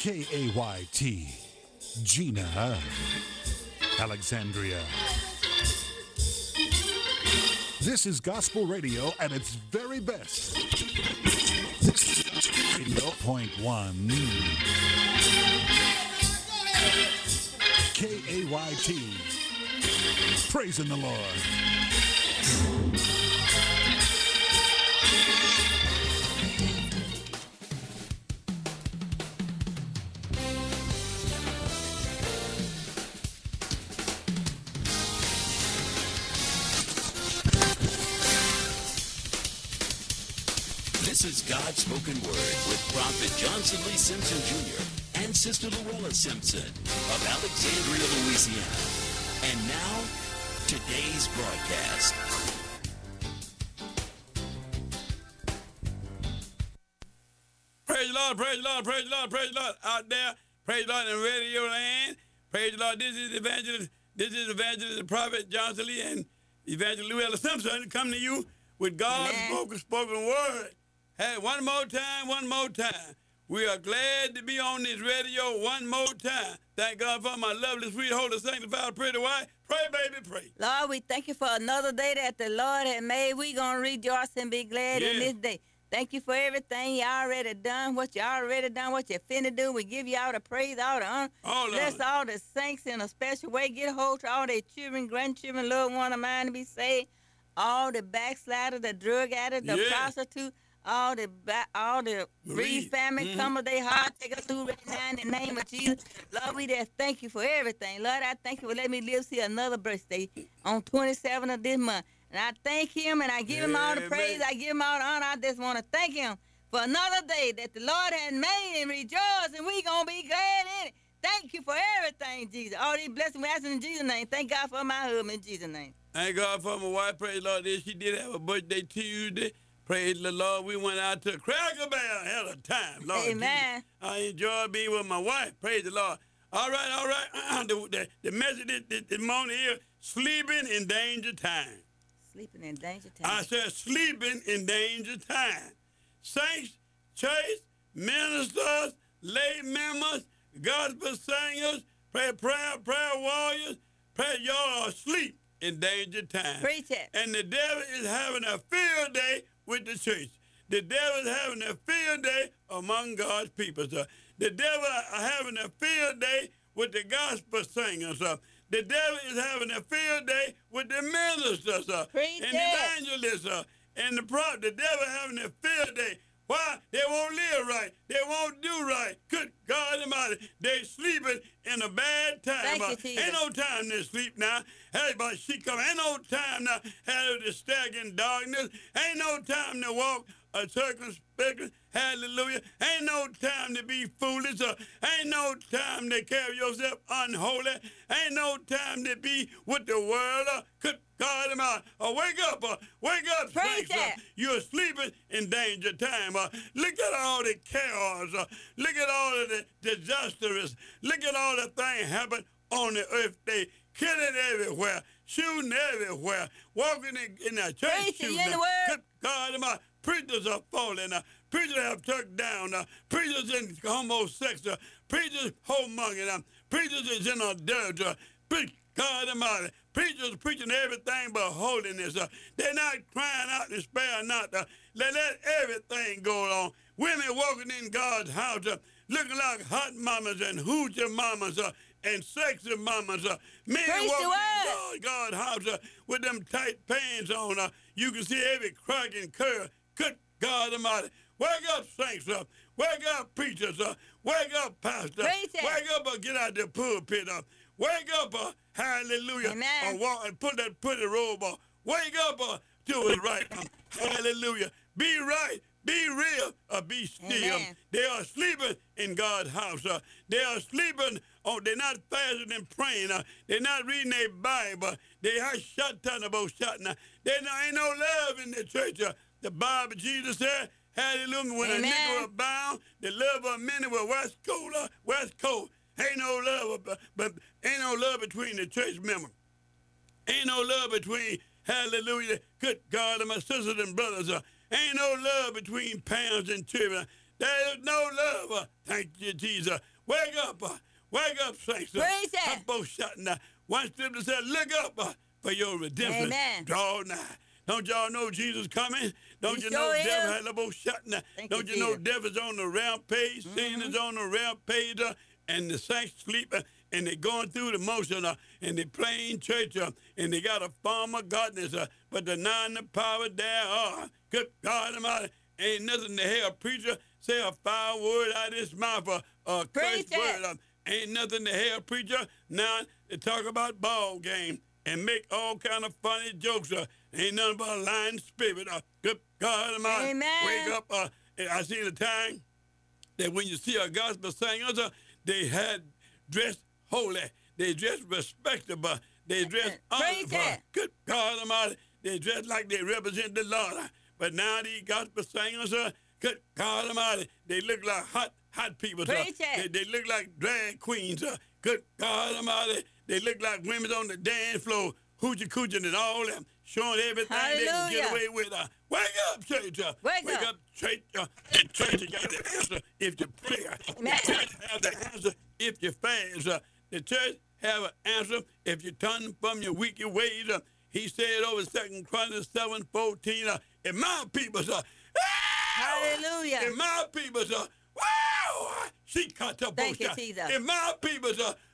KAYT, Gina, Alexandria. This is gospel radio at its very best. This is Radio Point One. KAYT. Praising the Lord. This is God's Spoken Word with Prophet Johnson Lee Simpson Jr. and Sister Luella Simpson of Alexandria, Louisiana. And now, today's broadcast. Praise the Lord, praise the Lord, praise the Lord, praise the Lord out there. Praise the Lord in radio land. Praise the Lord. This is evangelist and Prophet Johnson Lee and Evangelist Luella Simpson coming to you with God's spoken word. Hey, one more time. We are glad to be on this radio one more time. Thank God for my lovely, sweet, holy, sanctified, pretty wife. Pray, baby, pray. Lord, we thank you for another day that the Lord has made. We're going to rejoice and be glad in this day. Thank you for everything you already done, what you finna do. We give you all the praise, all the honor. Bless all the saints in a special way. Get a hold to all their children, grandchildren, loved one of mine to be saved. All the backsliders, the drug addicts, the prostitutes, all the bereaved family, come of their heart, take us through right now in the name of Jesus. Lord, we just thank you for everything. Lord, I thank you for letting me live to see another birthday on 27th of this month. And I thank him and I give him all the praise. I give him all the honor. I just want to thank him for another day that the Lord has made and rejoice, and we going to be glad in it. Thank you for everything, Jesus. All these blessings we ask in Jesus' name. Thank God for my husband in Jesus' name. Thank God for my wife. Praise the Lord. She did have a birthday Tuesday. Praise the Lord. We went out to Cracker Barrel. Had a time. Lord Amen. Jesus. I enjoyed being with my wife. Praise the Lord. All right. The message this morning here, sleeping in danger time. Sleeping in danger time. I said sleeping in danger time. Saints, church, ministers, lay members, gospel singers, prayer warriors, y'all are asleep in danger time. Preach it. And the devil is having a field day with the church. The devil is having a field day among God's people. The devil is having a field day with the gospel singers. The devil is having a field day with the ministers and the evangelists and the prophet. The devil having a field day. Why? They won't live right. They won't do right. Good God Almighty. They sleeping in a bad time. Ain't no time to sleep now. Everybody, she come. Ain't no time now to stag in darkness. Ain't no time to walk circumspect. Hallelujah. Ain't no time to be foolish. Ain't no time to carry yourself unholy. Ain't no time to be with the world. Good God Almighty. Wake up, saints. You're sleeping in danger time. Look at all the chaos. Look at all of the disasters. Look at all the things happen on the earth. They killing everywhere, shooting everywhere, walking in the church shooting. Good God Almighty. Preachers are falling. Preachers have tucked down. Preachers in homosexual. Preachers homongering. Preachers is in adultery. God Almighty. Preachers preaching everything but holiness. They're not crying out and spare not. Let everything go on. Women walking in God's house looking like hot mamas and hoochie mamas and sexy mamas. Men walking in God's house with them tight pants on. You can see every crack and curve. Good God Almighty. Wake up, saints. Wake up, preachers. Wake up, pastors. Wake up, get out the pulpit. Wake up, hallelujah. Walk and put that pretty robe on. Wake up, do it right. Hallelujah. Be right. Be real. Be still. Amen. They are sleeping in God's house. They are sleeping. They're not fasting and praying. They're not reading their Bible. They are shut down about shutting. There ain't no love in the church. The Bible, Jesus said, hallelujah, when a nigga was bound, the love of many was West Coast. Ain't no love, but ain't no love between the church members. Ain't no love between, hallelujah, good God, and my sisters and brothers. Ain't no love between parents and children. There is no love. Thank you, Jesus. Wake up. Wake up, saints. Praise that. Both shouting now. One scripture said, look up for your redemption. Amen. Draw nigh. Don't y'all know Jesus coming? Don't you Sure know is. devil had a little shouting now? Don't you know devil's on the rampage? Sin is on the rampage. And the saints sleep. And they going through the motion, and they playing church, and they got a form of godliness, but denying the power thereof. Good God Almighty, ain't nothing to hear a preacher say a foul word out of his mouth, a curse word. Ain't nothing to hear a preacher now they talk about ball game and make all kind of funny jokes. Ain't nothing but a lying spirit. Good God Almighty, wake up. I seen a time that when you see a gospel singers, they had dressed holy. They dress respectable. They dress honorable. Good God Almighty. They dress like they represent the Lord. But now these gospel singers, good God Almighty, they look like hot people. They look like drag queens. Good God Almighty. They look like women on the dance floor, hoochie cooching and all them, showing everything they can get away with. Wake up, church. Wake up, church. The church got the answer if you pray. The church have the answer if you fast. The church have an answer if you turn from your wicked ways. He said over 2 Chronicles 7:14, if my people, hallelujah. If my people, wow, she cut up. Thank you, Jesus. If my people,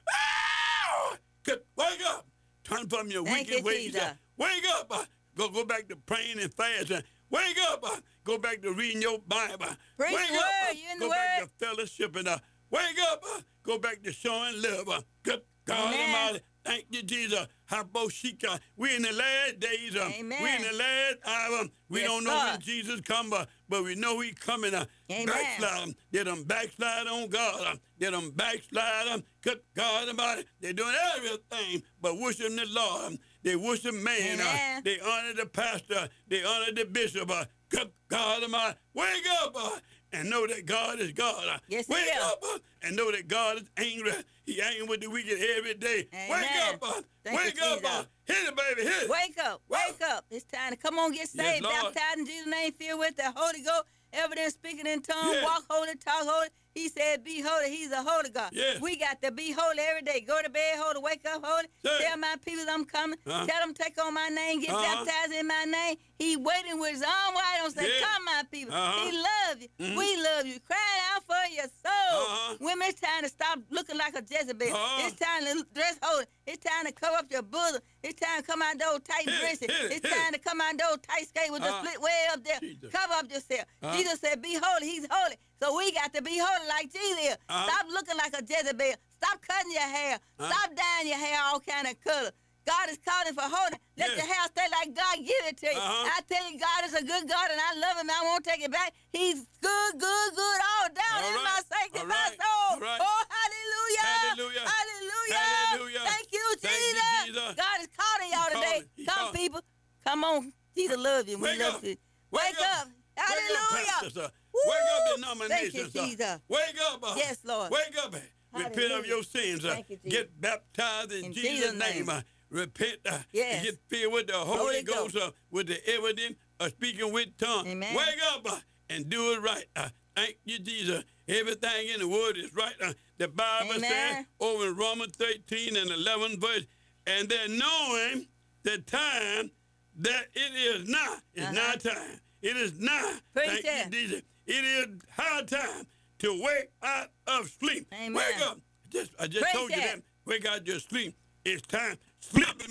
wow, wake up, turn from your wicked ways. Wake up, go back to praying and fasting. Wake up, go back to reading your Bible. Wake up, go back to fellowship and wake up, go back to showing love. Good God Almighty, thank you, Jesus. Haboshika. We in the last days. We in the last hour. We don't know when Jesus come, but we know he coming. Backslide. They done backslide on God. They done backslide. Good God Almighty. They doing everything but worshiping the Lord. They worship man. They honor the pastor. They honor the bishop. Good God Almighty. Wake up and know that God is God. Yes, wake up and know that God is angry. He angry with the wicked every day. Amen. Wake up. Wake up. Hit it, baby. Hit it. Wake up. Wake up. It's time to come on, get saved. Baptized in Jesus' name, filled with the Holy Ghost. Evidence speaking in tongues. Walk holy, talk holy. He said, be holy. He's a holy God. Yes. We got to be holy every day. Go to bed holy, wake up holy. Tell my people I'm coming. Tell them take on my name, get baptized in my name. He waiting with his arm wide on say, come my people. He love you. We love you. Crying out for your soul. Women, it's time to stop looking like a Jezebel. It's time to dress holy. It's time to cover up your bosom. It's time to come out those tight dresses. It's time to come out those tight skates with the split way up there. Jesus. Cover up yourself. Jesus said, be holy. He's holy. So we got to be holy like Jesus is. Stop looking like a Jezebel. Stop cutting your hair. Stop dyeing your hair all kind of color. God is calling for holiness. Let your hair stay like God give it to you. I tell you, God is a good God, and I love him. I won't take it back. He's good, all down in my sanctified soul. Oh, hallelujah. Hallelujah. Thank you, Jesus. God is calling y'all today. Come, people. Come on. Jesus loves you. We love you. Wake up. Hallelujah. Wake up, denominations. Thank you, Jesus. Wake up. Yes, Lord. Wake up. Repent of your sins. Get baptized in Jesus' name. Repent. Get filled with the Holy Ghost, with the evidence of speaking with tongues. Amen. Wake up and do it right. Thank you, Jesus. Everything in the Word is right. The Bible says over in Romans 13 and 11 verse, and they're knowing the time that it is now. It's now time. It is now. Thank you, Jesus. It is high time to wake out of sleep. Amen. Wake up. I just told you that. Wake out your sleep. It's time. Sleeping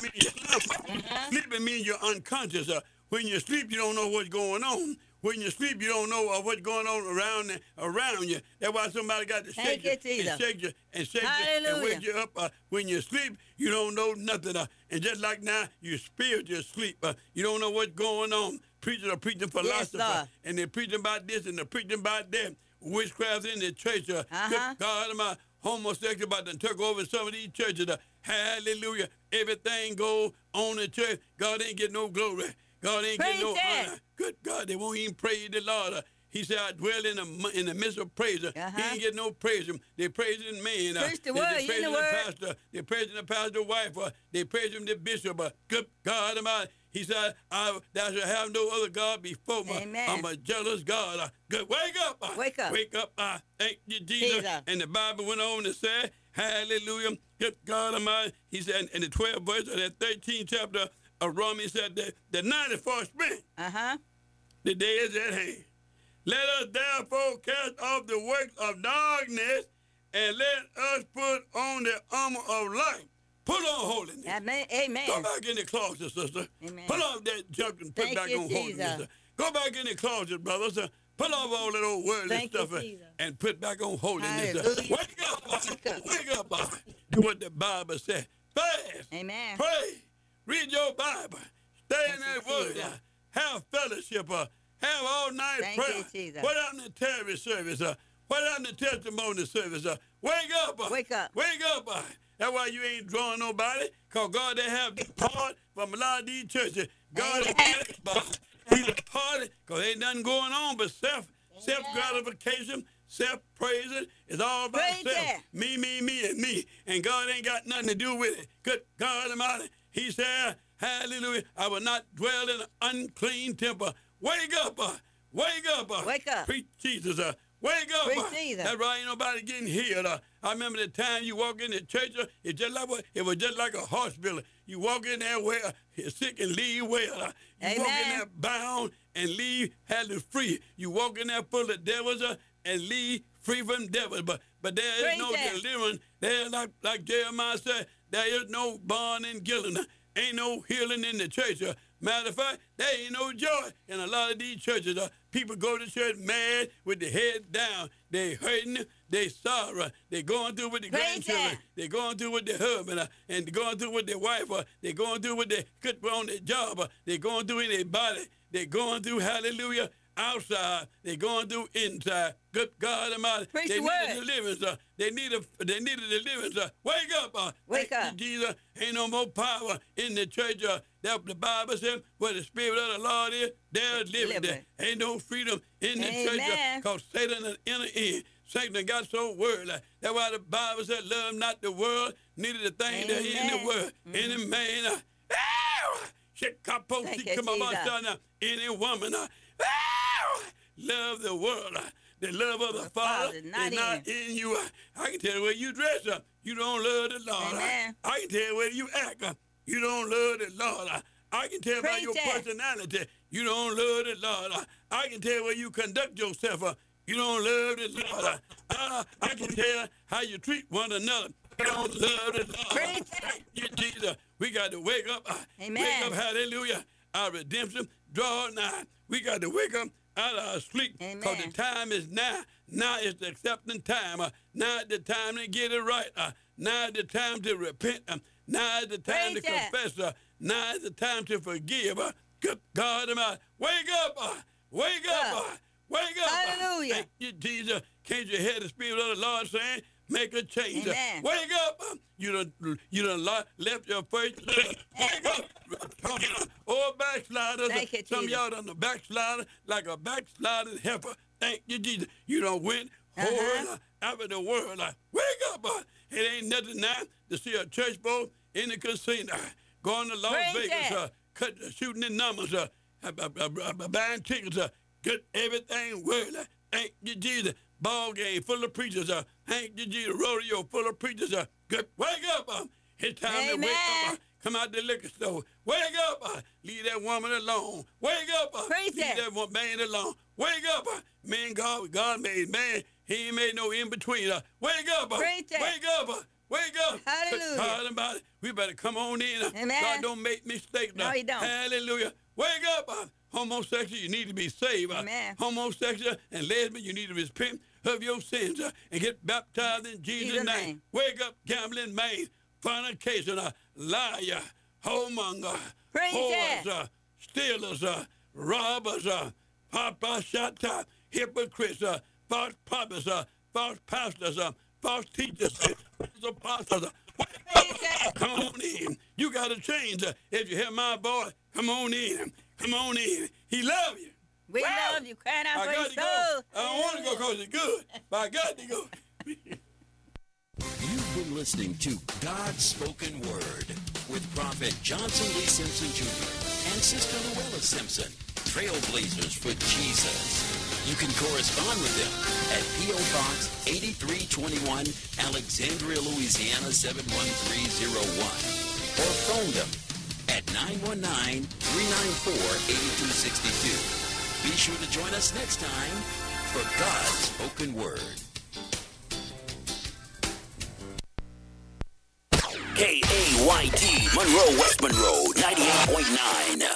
means you're unconscious. When you sleep, you don't know what's going on. When you sleep, you don't know what's going on around you. That's why somebody got to shake you and shake you and wake you up. When you sleep, you don't know nothing. And just like now, you spiritual sleep. You don't know what's going on. Preachers are preaching philosophy, and they're preaching about this and they're preaching about that. Witchcraft in the church. God, my homosexual about to take over some of these churches. Hallelujah. Everything go on in church. God ain't get no glory. God ain't get no honor. Good God, they won't even praise the Lord. He said, I dwell in the midst of praise. He ain't get no praise him. They praising man. Preach the word. They praising the pastor. They praising the pastor's wife. They praising the bishop. Good God, He said, thou shalt have no other God before me. Amen. I'm a jealous God. Good. Wake up. Wake up. Wake up. Thank you, Jesus. And the Bible went on to say, hallelujah. Good God Almighty. He said in the 12th verse of that 13th chapter of Romans, he said that the night is far spent. The day is at hand. Let us therefore cast off the works of darkness and let us put on the armor of light. Put on holiness. Amen. Go back in the closet, sister. Amen. Put off that junk and put back on holiness. Jesus. Go back in the closet, brothers. Put off all that old worldly stuff and put back on holiness. Wake up. Wake up. Do what the Bible said. Fast. Amen. Pray. Read your Bible. Stay in that word. Have fellowship. Have all night prayer. Put out in the terrorist service. Put out in the testimony service. Wake up. Wake up. Wake up. That's why you ain't drawing nobody, because God, they have departed from a lot of these churches. God is departed, because ain't nothing going on but self-gratification, self-praising. It's all about self. Me, and me. And God ain't got nothing to do with it. Good God Almighty. He said, hallelujah, I will not dwell in an unclean temple. Wake up. Wake up. Wake up. Preach Jesus. Wake up. That's right, ain't nobody getting healed. I remember the time you walk in the church, it was just like a hospital. You walk in there well, you're sick and leave well. You walk in there bound and leave free. You walk in there full of devils and leave free from devils. But there is no deliverance. There, like Jeremiah said, there is no barn in Gilead. Ain't no healing in the church. Matter of fact, there ain't no joy in a lot of these churches. People go to church mad with their head down. They hurting, they sorrow. They going through with their grandchildren. They going through with their husband, and they going through with their wife. They going through with their good on their job. They going through in their body. They going through, hallelujah, outside. They going through inside. Good God Almighty. They need a deliverance. They need a deliverance. Wake up. Wake up. Jesus, ain't no more power in the church. That the Bible says, where the Spirit of the Lord is, there's liberty. There ain't no freedom in the church, because Satan is in the end. Satan got so worldly. That's why the Bible said, love not the world, neither the things that is in the world. Any man, any woman, love the world. The love of the Father is not in you. I can tell where you dress up. You don't love the Lord. I can tell where you act. You don't love the Lord. I can tell by your personality. You don't love the Lord. I can tell where you conduct yourself. You don't love the Lord. I can tell how you treat one another. You don't love the Lord. Thank you, Jesus. We got to wake up. Wake up, hallelujah. Our redemption draw nigh. We got to wake up out of our sleep, because the time is now. Now is the accepting time. Now is the time to get it right. Now is the time to repent. Now is the time to confess. Now is the time to forgive. Good God Almighty. Wake up. Wake up. Wake up. Hallelujah. Thank you, Jesus. Can't you hear the Spirit of the Lord saying, make a change? Wake up. You done left your first. Wake up. Oh, backsliders. Some of y'all done the backslider like a backsliding heifer. Thank you, Jesus. You done went whole after the world. Wake up. It ain't nothing now to see a church boat in the casino, going to Las Vegas, shooting the numbers, buying tickets, get everything worldly. Thank you, Jesus. Ball game full of preachers. Thank you, Jesus. Rodeo full of preachers. Good. Wake up. It's time to wake up. Come out the liquor store. Wake up. Leave that woman alone. Wake up. Leave that man alone. Wake up. Man, God made man. He ain't made no in-between. Wake up. Wake up. Wake up. Hallelujah. God about it. We better come on in. God don't make mistakes. No, he don't. Hallelujah. Wake up. Homosexual, you need to be saved. Homosexual and lesbian, you need to repent of your sins and get baptized in Jesus' name. Wake up, gambling man, fornication, liar, whoremonger, whores, stealers, robbers, papashata, hypocrites, false prophets, false pastors, false teachers, false apostles. Come on in. You got to change. If you hear my voice, come on in. Come on in. He love you. We love you. Crying out for your soul. I don't want to go because it's good, but I got to go. You've been listening to God's Spoken Word. with Prophet Johnson Lee Simpson Jr. and Sister Luella Simpson, trailblazers for Jesus. You can correspond with them at P.O. Box 8321, Alexandria, Louisiana 71301, or phone them at 919-394-8262. Be sure to join us next time for God's Spoken Word. KAYT, Monroe, West Monroe, 98.9.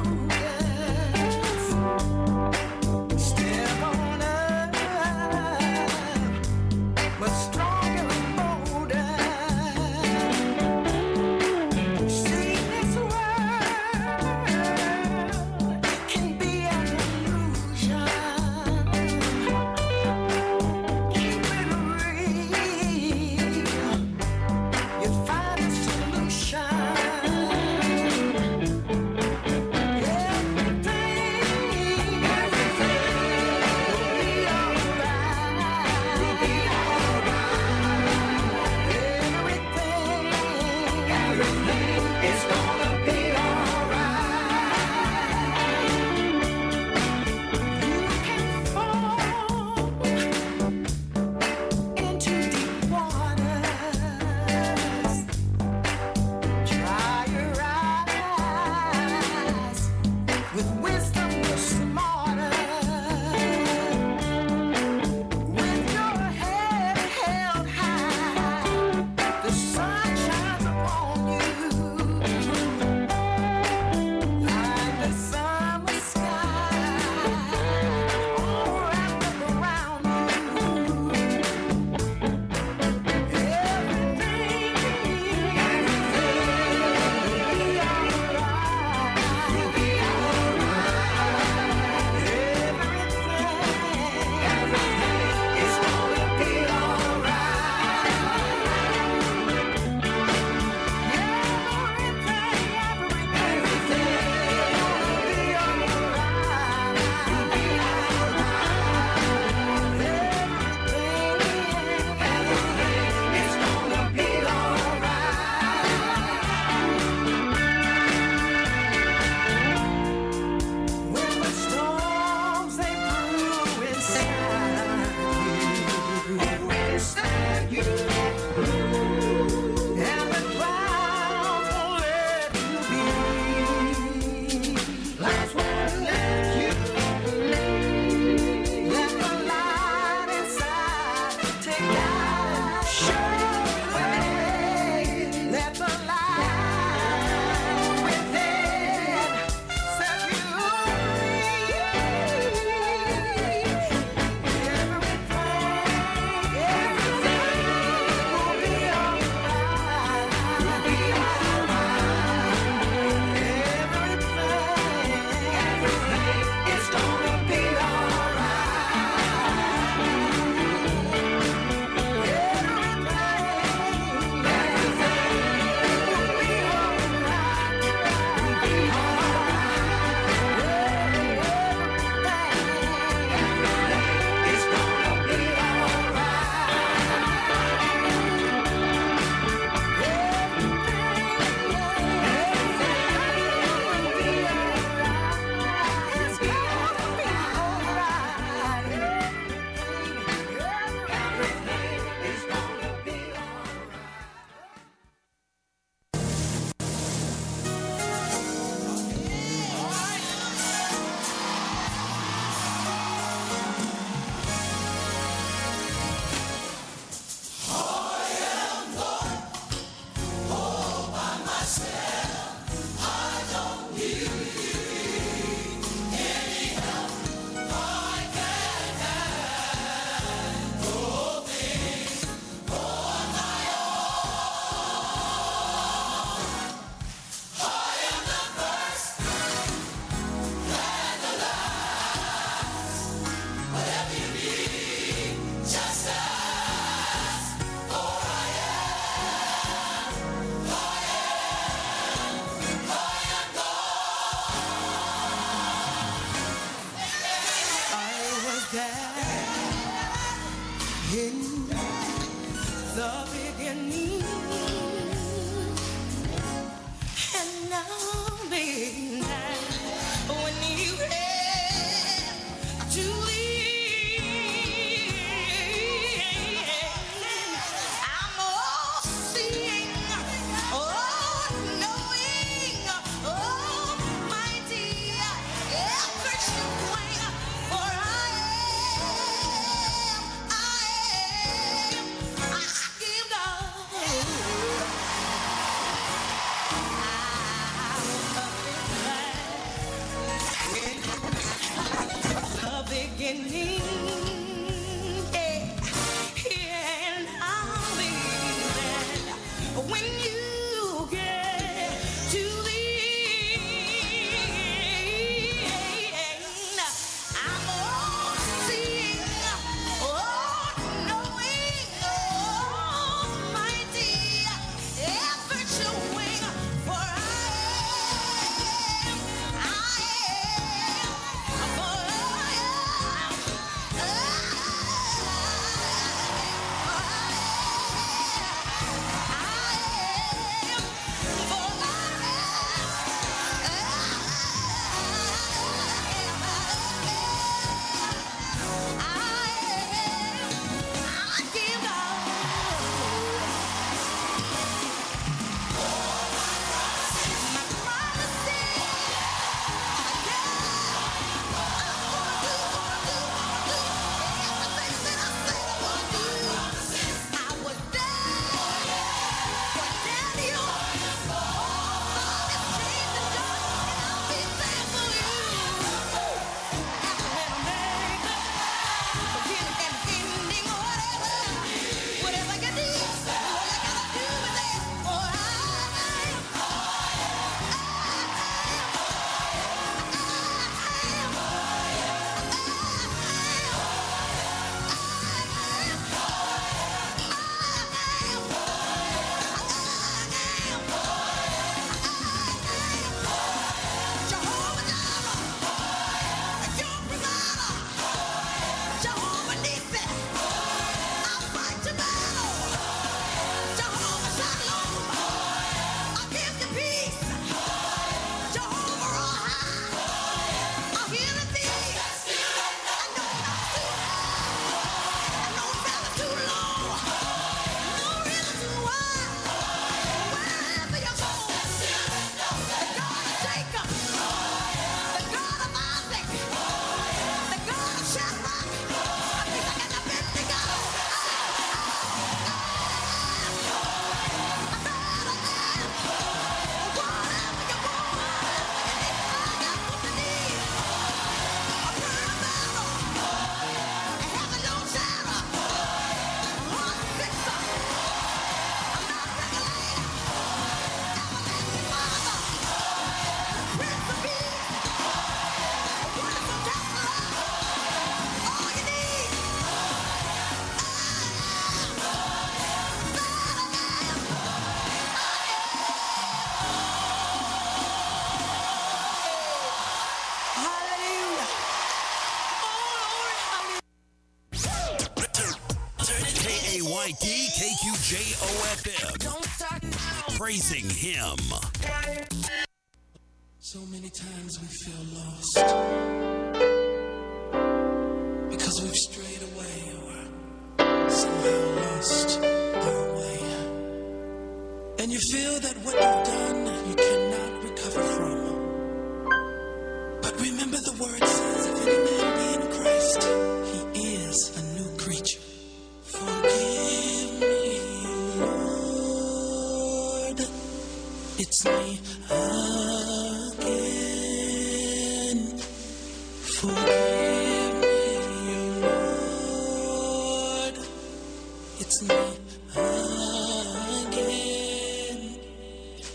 Step on up. in the beginning, and now be when you have to leave. I'm all seeing, all knowing, almighty, ever showing, for I give God the beginning, and I'll be there when you get to the end. I'm all seeing, all knowing, almighty, ever showing, for I am, for I KQJOFM. Praising Him. So many times we feel lost because we've strayed away or somehow lost our way. And you feel that what you've done you cannot recover from. But remember the word says, if any man be in Christ, he is a new creature. Forgive me, Lord, it's me again. Forgive me, Lord, it's me again.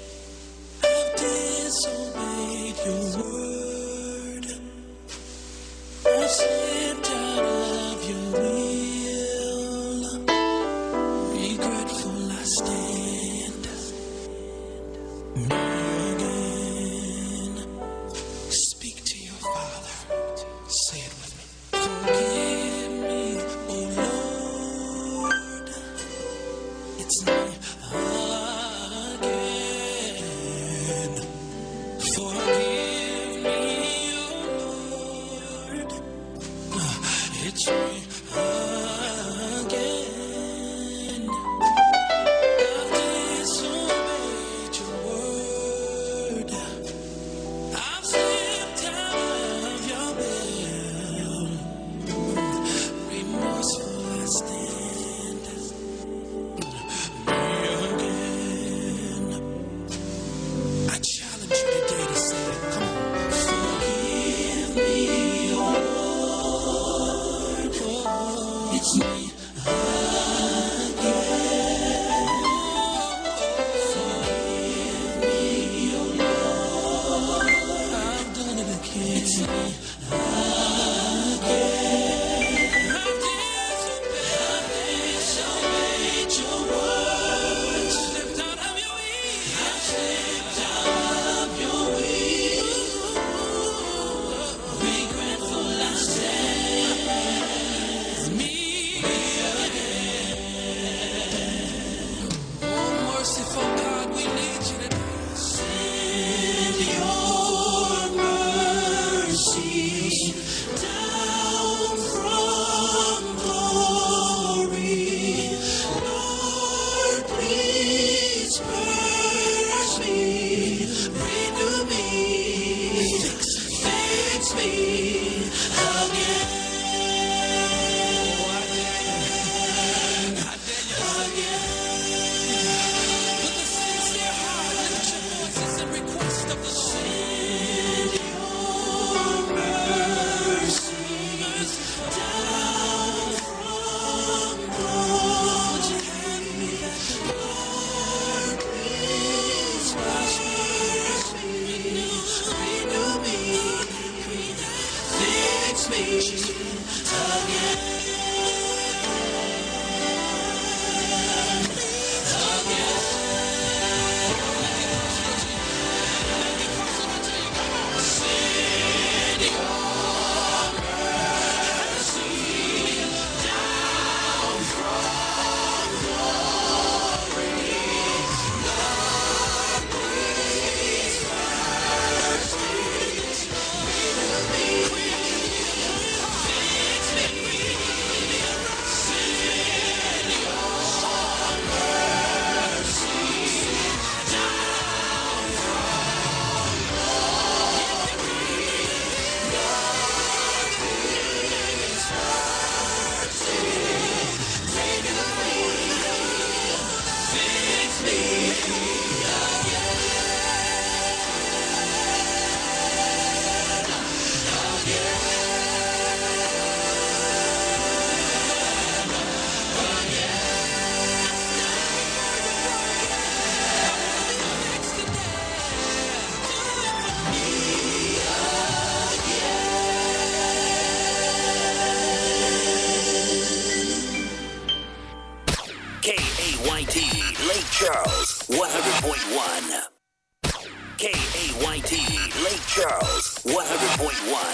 It's me again. Forgive me, oh Lord. I've done it again. It's me again. I've disobeyed your words. Slipped out of your will. I've slipped out of your will. Regretful I stand. Me again. Oh, merciful God, we need you today. Send your mercy down from glory. Lord, please purge me, renew me, fix me again. With a sincere heart, lift your voices in request of the Lord. Send your mercies down from glory. Lord, please wash me, renew me, fix me again. KAYT, Lake Charles, 100.1. KAYT, Lake Charles, 100.1.